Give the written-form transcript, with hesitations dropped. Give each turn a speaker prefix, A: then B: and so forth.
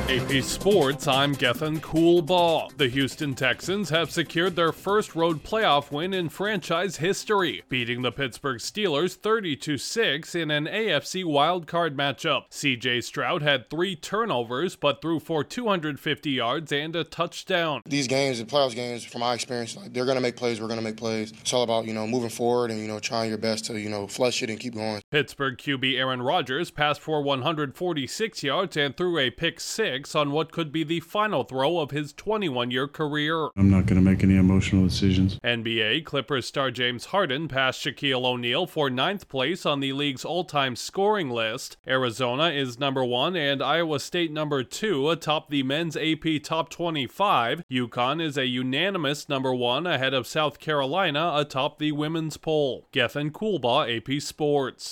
A: AP Sports, I'm Gethin Coolbaugh. The Houston Texans have secured their first road playoff win in franchise history, beating the Pittsburgh Steelers 30-6 in an AFC wildcard matchup. CJ Stroud had 3 turnovers, but threw for 250 yards and a touchdown.
B: These games, the playoffs games, from my experience, they're going to make plays, we're going to make plays. It's all about, moving forward and, trying your best to, flush it and keep going.
A: Pittsburgh QB Aaron Rodgers passed for 146 yards and threw a pick 6 on what could be the final throw of his 21-year career.
C: I'm not going to make any emotional decisions.
A: NBA Clippers star James Harden passed Shaquille O'Neal for 9th place on the league's all-time scoring list. Arizona is number 1 and Iowa State number 2 atop the men's AP Top 25. UConn is a unanimous number 1 ahead of South Carolina atop the women's poll. Gethin Coolbaugh, AP Sports.